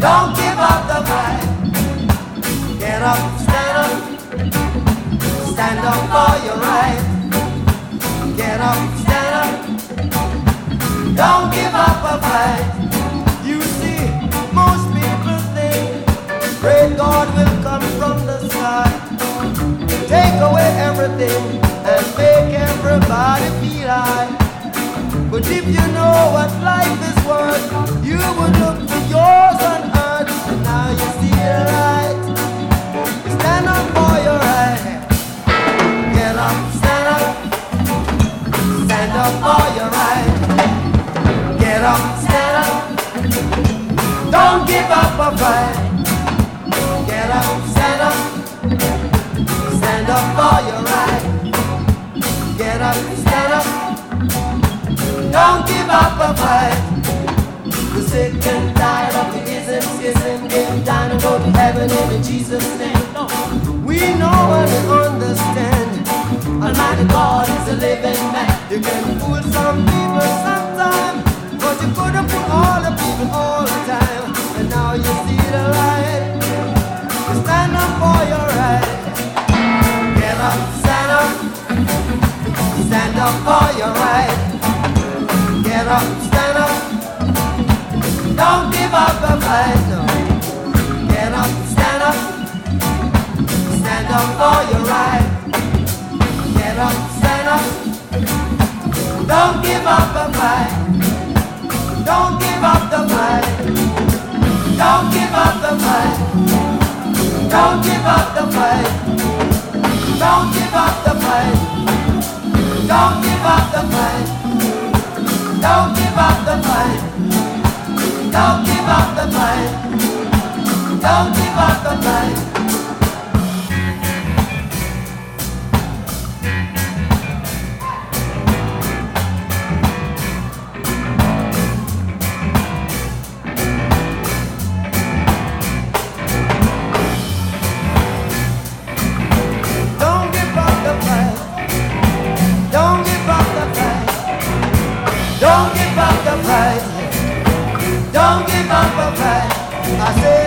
Don't give up the fight. Get up, stand up. Stand up for your right. Get up, stand up. Don't give up a fight. You see, most people think great God will come from the sky, take away everything and make everybody feel high. But if you know what life is worth, you would look for yours on earth. And now you see the light. Stand up for your right. Get up, stand up. Stand up for your right. Get up, stand up. Don't give up a fight. Get up, stand up. Stand up for your right. Get up, stand up. Don't give up a fight. The sick and tired of the ism, schism, give down and go to heaven in Jesus' name. We know and we understand. Almighty God is a living man. You can fool some people sometime, but you couldn't fool all the people all the time. And now you see the light. You stand up for your right. Get up, stand up. Stand up for your right. Get up, stand up. Don't give up the fight, no. Get up, stand up. Stand up for your right. Get up, stand up. Don't give up the fight. Don't give up the fight. Don't give up the fight. Don't give up the fight. Don't give up the fight. Don't give up the fight. Don't give up the fight. Don't give up the fight. Don't give up the fight. Don't give up the fight. Don't give up the fight. Don't give up the fight. Don't give up the fight. I say